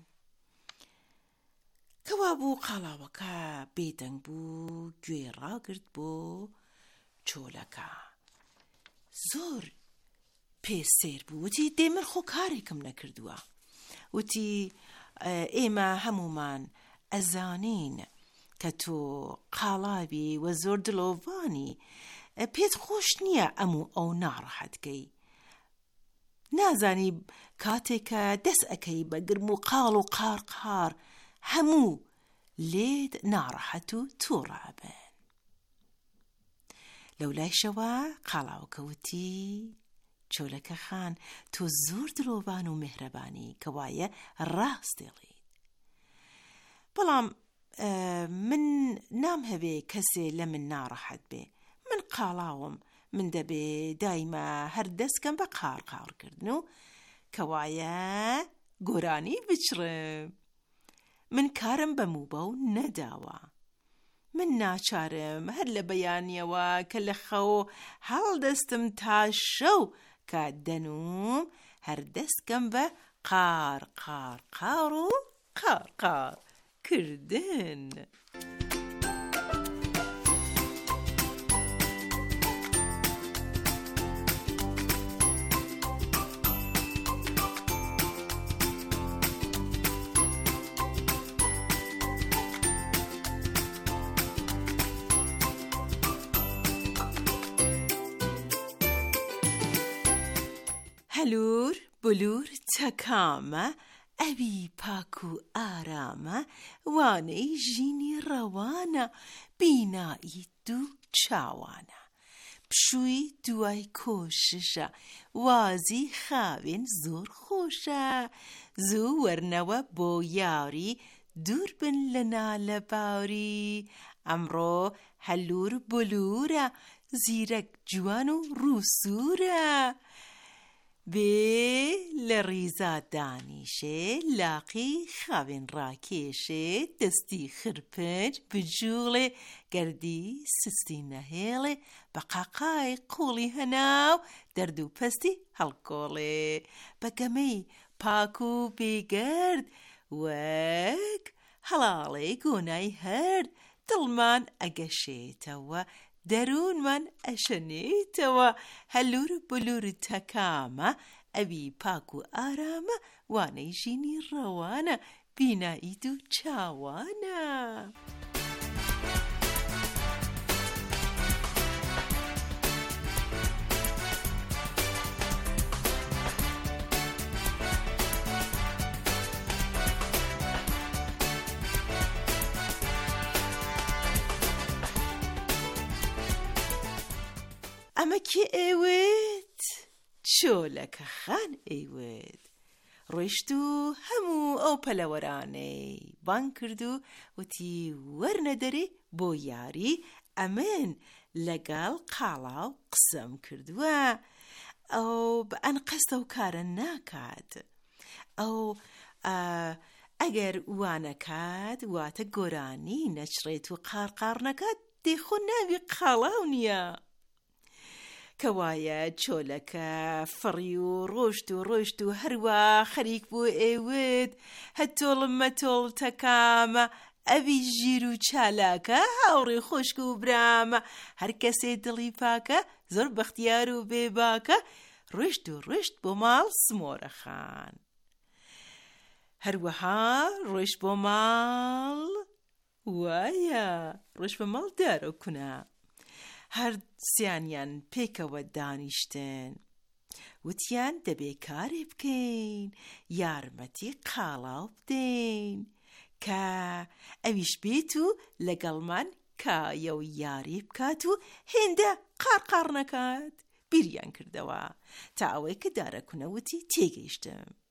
کەوا بوو قاڵاوەکە بێدەنگ بوو، گوێ ڕاگرت بۆ چۆلەکە. زۆر پێسێر بوو، وتی دێ من خۆ کارێکم نەکردووە. وتی ئێمە هەمومان ئەزانین کە تۆ قاڵاوی و زۆر دلۆڤانی، پێت خۆش نییە ئەموو ئەو ناڕەحەتکەی. نازانی کاتێکە دەست ئەەکەی بە گرم و قاڵ و قارقار هەموو لێت ناڕەحەت و تووڕابن. لەولایشەوە قاڵاوەکە وتی چۆلەکە خان، تۆ زۆر دلۆڤان و مهرەبانی کە وایە ڕاست دێڵی، بەڵام من نام هەوێ کەسێ لە من ناڕەحەت بێ. من قاڵاوم، من دەبێ دایمە هەر دەستکەم بە قارقارکردن و کەوایە گۆرانی بچڕم. من کارم بە موبە و نەداوە. من ناچارم هەر لە بەیانیەوە کە لە خەو هەڵدەستم تا شەو کات دەنوم، هەر دەستکەم بە قارقار و قارقار کردن. هەلوور بلور تەکامە، ئەوی پاک و ئارامە، وانەی ژینی ڕەوانە، بینایی دوو چاوانە، پشووی دوای کۆششە، وازی خاوێن زۆر خۆشە. زوو وەرنەوە بۆ یاری، دوور بن لە نالە باوری. ئەمڕۆ هەلوور بلورە، زیرەک جوان و ڕووسورە. بێ لە ڕیزا دانیشێ، لاقی خاوێن ڕاکێشێ، دەستی خرپەج بجوڵێ، گەردی سستی نەهێڵێ، بە قاقای قوڵی هەناو، دەرد و پەستی هەڵکۆڵێ. بە گەمەی پاک و بێگەرد، وەک هەڵاڵێ گۆنای هەرد، دڵمان ئەگەشێتەوە، دەروونمان ئەشەنێتەوە. هەلوور بلور تەکامە، ئەوی پاک و ئارامە، وانەی ژینی ڕەوانە، بینایی دوو چاوانە. ئەمە کێ ئێوێت؟ چۆلەکە خان ئێوێت. ڕۆیشت و هەموو ئەو پەلەوەرانەی بانگ کرد و وتی وەرنە دەرێ بۆ یاری، ئەمن لەگەڵ قاڵاو قسەم کردووە. ئەو بە ئەن قەستە و کارە ناکات. ئەو ئەگەر وانەکات واتە گۆرانی نەچڕێت و قارقار نەکات، دێخۆ ناوی قاڵاو نییە. کەوایە چۆلەکە فڕی و ڕۆشت و هەروە خەریک بۆ ئێوت. هەتۆڵم مەتۆڵ تەکامە، ئەوی ژیر و چالاکە، هاوڕێ خۆشک و برامە، هەر کەسێ دڵی پاکە، زۆر بەختیار و بێباکە، ڕۆشت بۆ ماڵ سمۆرە خان. هەروەها ڕۆیشت بۆ ماڵ، وایە ڕۆیشت بە ماڵ دارۆ کونە. هەر سیانیان پێکەوە دانیشتن، وتیان دەبێ کارێ بکەین، یارمەتی قاڵاو بدەین کە ئەویش بێت و لەگەڵمان کایە و یاری بکات و هێندە قارقار نەکات. بیریان کردەوە تا ئەوەی کە دارەکونە وتی تێگەیشتم.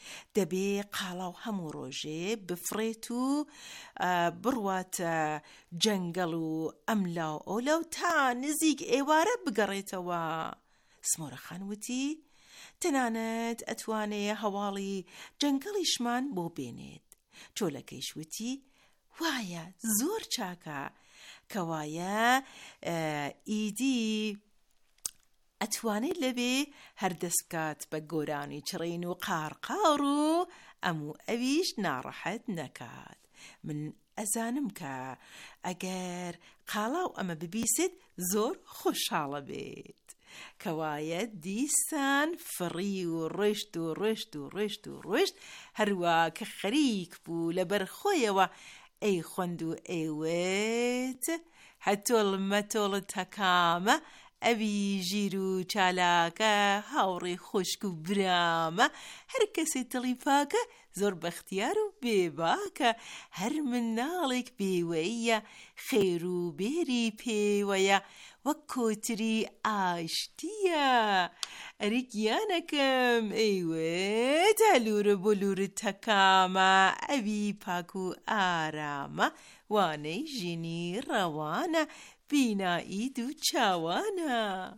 دەبێ قاڵاو هەموو ڕۆژێ بفرێت و بڕواتە جەنگەڵ و ئەملاو ئەولاو تا نزیک ئێوارە بگەڕێتەوە. سمۆرەخان وتی تەنانەت ئەتوانێ هەواڵی جەنگەڵیشمان بۆ بێنێت. چۆلەکەیش وتی وایە زۆر چاکە کەوایە ئیدی ئەتوانێت لەبێ هەردەست بکات بە گۆرانی چڕین و قارقار و ئەموو ئەویش ناڕەحەت نەکات. من ئەزانم کە ئەگەر قاڵاو ئەمە ببیست زۆر خۆشحاڵە بێت. کەوایە دیسان فڕی و ڕۆشت و ڕۆشت و ڕۆشت و ڕۆشت هەروە کە خەریک بوو لەبەر خۆیەوە ئەی خوند و ئێوێت هەتۆڵ مەتۆڵت هەکامە ئەوی ژیر و چالاکە هاوڕێ خۆشک و برامە هەر کەسێ دڵی پاکە زۆر بەختیار و بێباکە هەر مناڵێک بێوەیە خێر و بێری پێوەیە وەک کۆتری ئاشتیە ئەری گیانەکەم ئەیوێت هەلوورە بۆ لورت هەکامە ئەوی پاک و ئارامە وانەی ژینی ڕەوانە بینایی دوو چاوانە.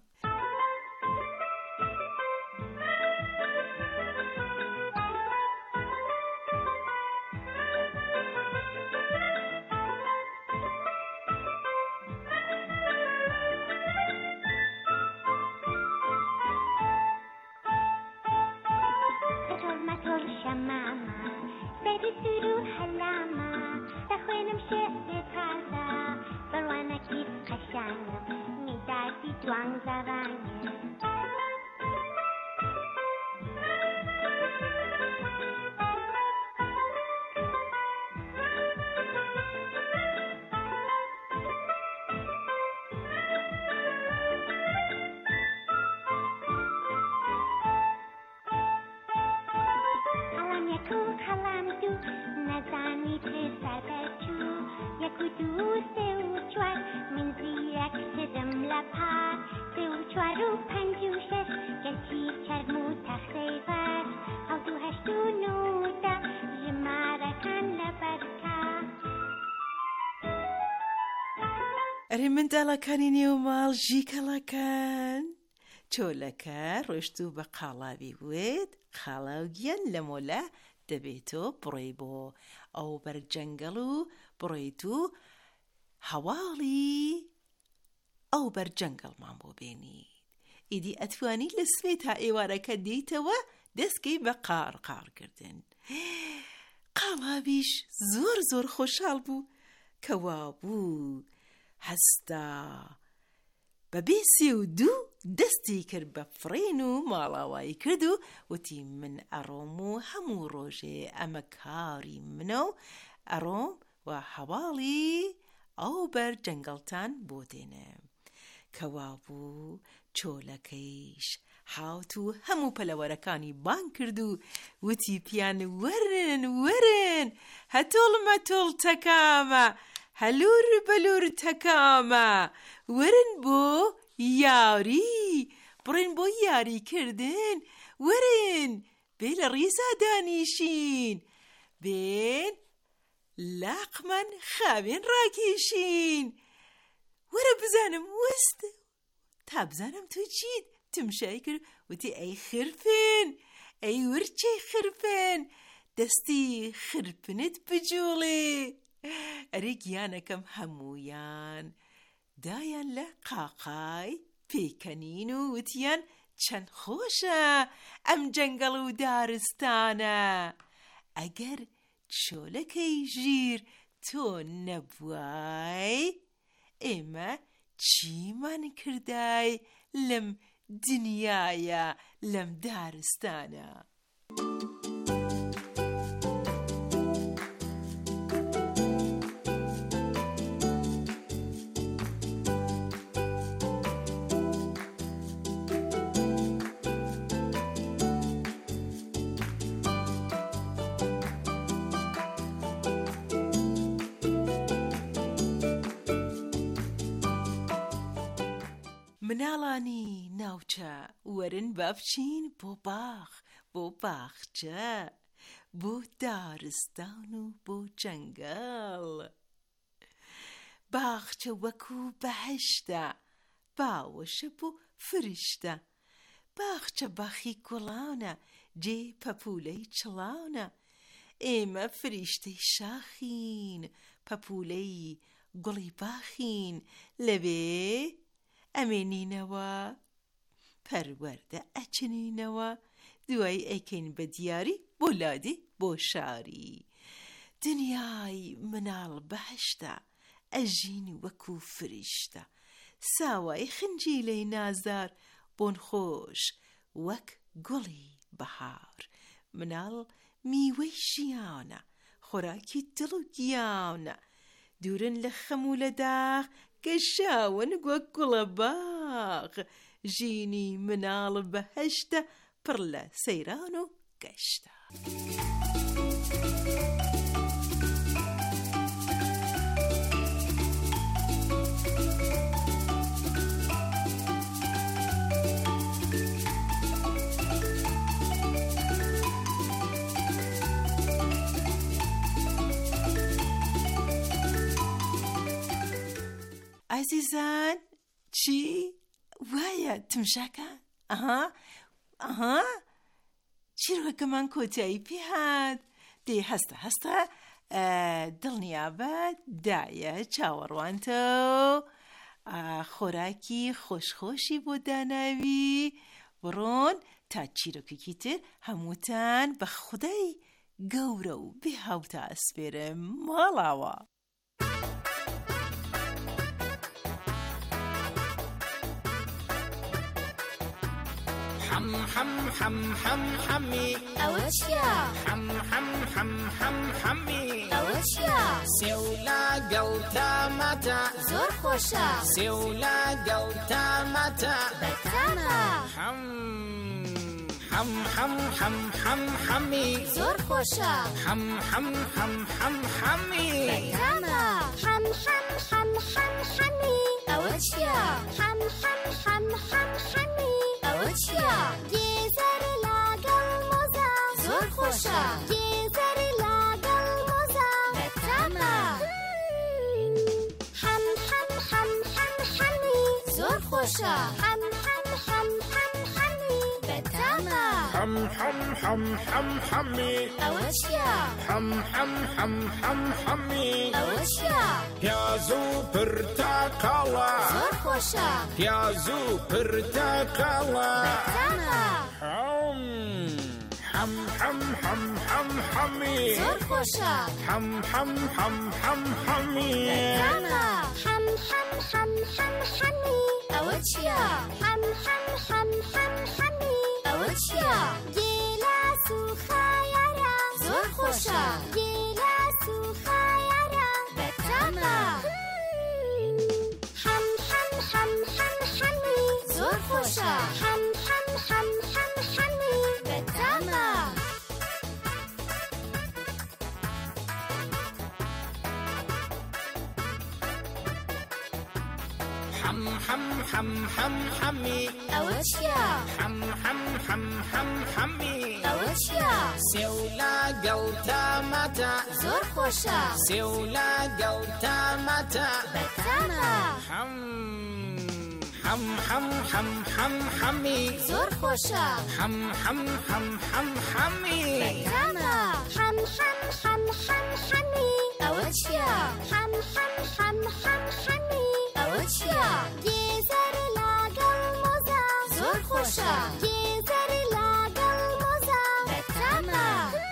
ئەرێ منداڵەکانی نێو ماڵ ژیکەڵەکان چۆلەکە ڕۆشت و بە قاڵاوی وێت خاڵاوگیان لە مۆلە دەبێتۆ بڕێ بۆ ئەو بەرجەنگەڵ و بڕێت و هەواڵی ئەو بەرجەنگەڵمان بۆ بێنیت. ئیدی ئەتوانی لە سوێ تا ئێوارەکە دیتەوە دەستکەی بە قارقارکردن. قاڵاویش زۆر زۆر خۆشحاڵ بوو کەوا بوو هەستا بەبێ 32 دەستی کرد بە فڕین و ماڵاوایی کرد و وتی من ئەڕۆم و هەموو ڕۆژێ ئەمە کاری منە و ئەڕۆم و هەواڵی ئەو بەر جەنگەڵتان بۆ دێنم. کەوا بوو چۆلەکەیش حاوت و هەموو پەلەوەرەکانی بان کرد و وتی پیان وەرن وەرن هەتۆڵ مەتۆڵ تەکامە هەلور بەلور تەکامە وەرن بۆ یاری بڕێن بۆ یاریکردن وەرن بێ لە ڕیزا دانیشین بێن لاقمان خاوێن ڕاکێشین وەرە بزانم وەست تا بزانم تۆ چیت تمشای کرد وتی ئەی خرپن ئەی ورچەی خرپن دەستی خرپنت بجوڵێ. ئەرێ گیانەکەم هەموویان دایان لە قاقای پێکەنین و وتیان چەند خۆشە ئەم جەنگەڵ و دارستانە ئەگەر چۆلەکەی ژیر تۆ نەبوای ئێمە چیمان کردای لەم دنیایە لەم دارستانە. مناڵانی ناوچە وەرن با بچین بۆ باخ بۆ باخچە بۆ دارستان و بۆ جەنگەڵ باخچە وەکو بەهەشتە باوەشە بۆ فریشتە باخچە باخی کوڵانە جێ پەپولەی چڵانە ئێمە فریشتەی شاخین پەپولەی گوڵی باخین لەوێ ئەمێنینەوە پەروەردە ئەچنینەوە دوای ئەیکەین بە دیاری بۆ لادی بۆ شاری دنیای مناڵ بەهەشتە ئەژین وەکو فریشتە ساوای خنجیلەی نازدار بۆن خۆش وەک گوڵی بەهار مناڵ میوەی ژیانە خۆراکی دڵ و گیانە دوورن لە خەم و لە داغ گەشاون وەک گوڵە باغ ژینی مناڵ بەهەشتە پڕ لە سەیران و گەشتە عزیزان چی؟ وایە تمشاکە؟ چیرۆکەمان کۆتایی پێ هات دێ هەستە دڵنیابەت دایە چاوەڕوانتە خۆراکی خۆشخۆشی بۆ داناوی بڕۆن تا چیرۆکێکی تر هەمووتان بە خودای گەورە و بێ هاوتە ئەسپێرم ماڵاوە حم حم حم حم حمي أوشيا حم حم حم حم حمي أوشيا سيولا قوتا متى زور خوشا سيولا قوتا متى بتانا حم حم حم حم حم حمي زور خوشا حم حم حم حم حمي بتانا حم حم حم حم حمي أوشيا حم حم حم حم حمي أوشيا جيزر لاقل موزا زور خوشا جيزر لاقل موزا بتانا حم حم حم حم حمي زور خوشا حم حم حم حم حمي بتانا حم حم حم حم حمي أوشيا حم حم حم حم حمي أوشيا يازو برتقالا زور خوشا يازو برتقالا بتانا حم حم حم حم حمي زور خوشا حم حم حم حم حمي بتانا حم حم حم حم حمي أوشيا حم حم حم حم حمي أوشيا جلاس وخيارا زور خوشا جلاس وخيارا بتانا حم حم حم حم حمي زور خوشا حم حم حم حم حمي بتانا حم حم حم حم حمي أوشيا حم حم حم حم حمي أوشيا سيولا قوتا متى زور خوشا سيولا قوتا متى بتانا حم حم حم حم حم حمي زور خوشا حم حم حم حم حمي بتانا حم حم حم حم حمي أوشيا حم حم حم حم حمي أوشيا جيزر لاقل موزا زور خوشا جيزر لاقل موزا بتانا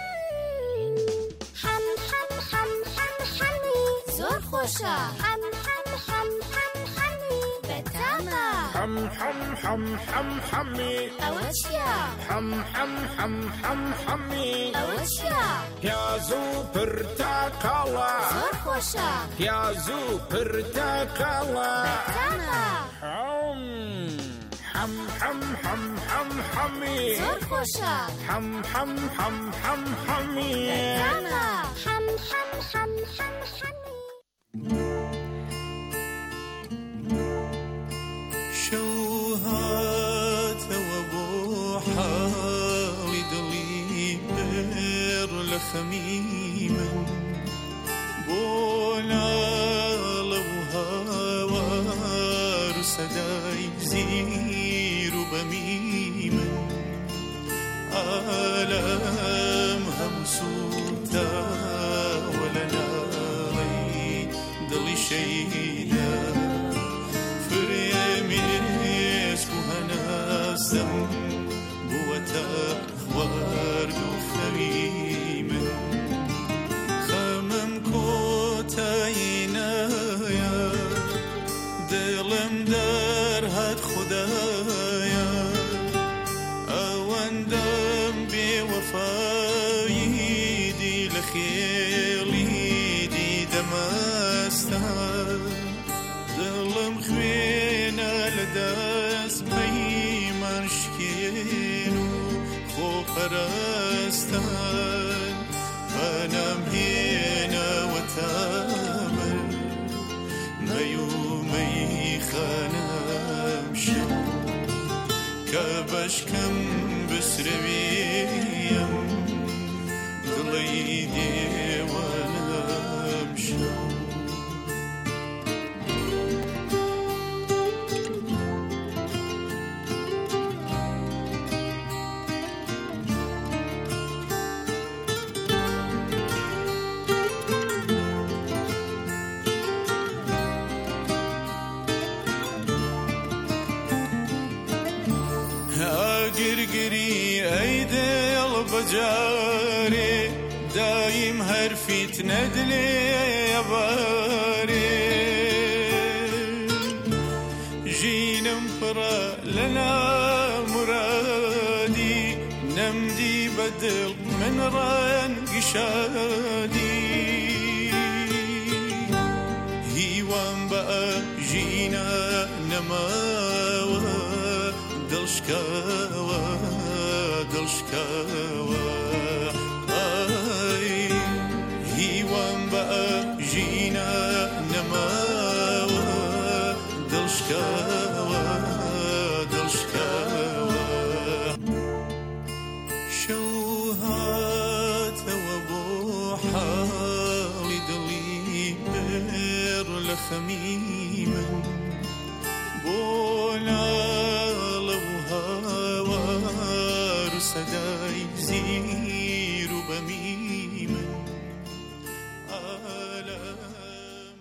حم حم حم حم حمي زور خوشا حم حم حم حم حمي بتانا حم حم حم حم حمي أوشيا حم حم حم حم حمي أوشيا يازو برتقالا زور خوشا يازو برتقالا بتانا حم حم حم حم حمي زور خوشا حم حم حم حم حمي بتانا حم حم حم حم حمي شو هاتەوە بۆ حاڵی دڵی من بۆناڵە و هاوار و سەدای زیر و بەمی من عالەم هەموو سووداوە لە ناوەی دڵی شەیدا فرێمێسک و هەناسەم بووەتە خوارد و خەوی من خەمم کۆتایی نایە دڵم دەرهات خودایە ئەوەندەم بێوەفایی دی لە خێڵی دی دەمەستە دڵم خوێنە لە دەست پەیمان شکێن و خۆپەرستان بەنام هێنەوە تامر مەی و مەیخانەم شەو کە بەشکەم بسرەوێیم دڵی دێوانەم شەو گرگری ئەی دڵ بەجارێ دایم هەر فیتنەت لێبارێ ژینم پڕە لە نامورادی نەمدی بەدڵ من ڕەنگی شادی هیوام بە ژینە نەماوە دڵشکاوە دڵشکاوە ئای هیوام بە ژینە نەماوە دڵشکاوە دڵشکاوە شەو هاتەوە بۆ حاڵی دڵی بێڕ لە خەمی من بۆناڵە و هاوار و سەدای زیر و بەمی من عالەم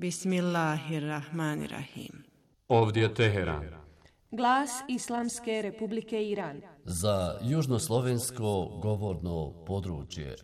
Bismillahirrahmanirrahim. Ovdje je Teheran. Glas Islamske Republike Iran. Za južnoslovensko govorno područje.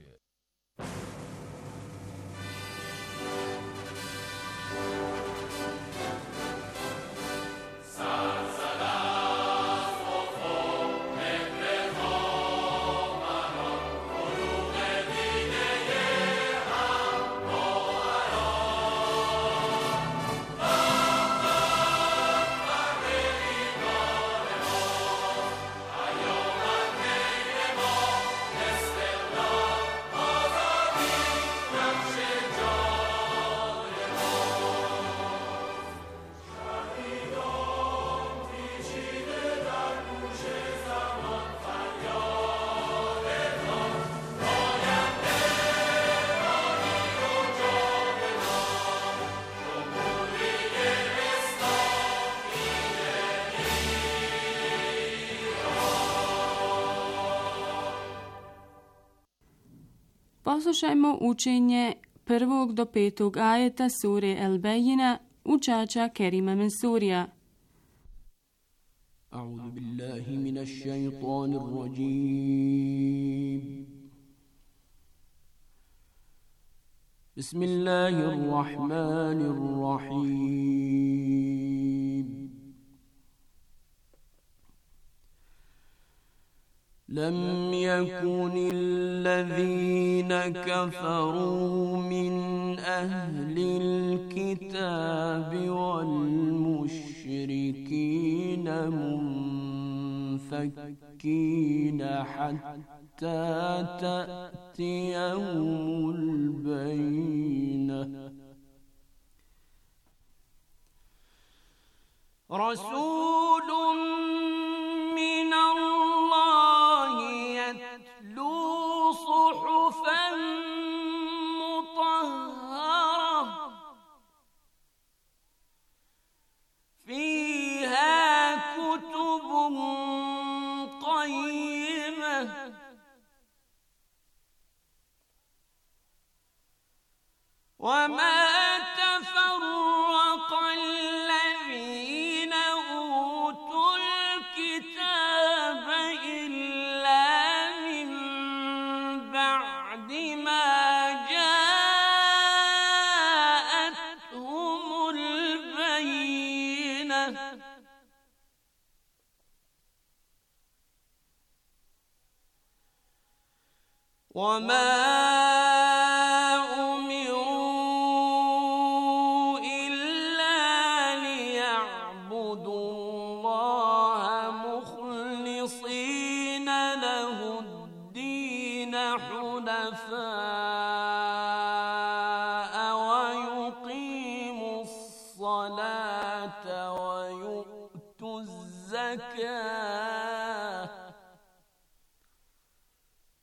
Poslušajmo učenje 1. do 5. ajeta sure El-Bejina učača Kerima Mensurija. أعوذ بالله من الشيطان الرجيم بسم الله الرحمن الرحيم لم يكن الذين كفروا من أهل الكتاب والمشركين منفكين حتى تأتيهم البينة رسول من الله يتلو صحفا مطهرة فيها كتب قيمة وما تفرق الذين أوتوا الكتاب إلا من بعد ما جاءتهم البينة وما حنفاء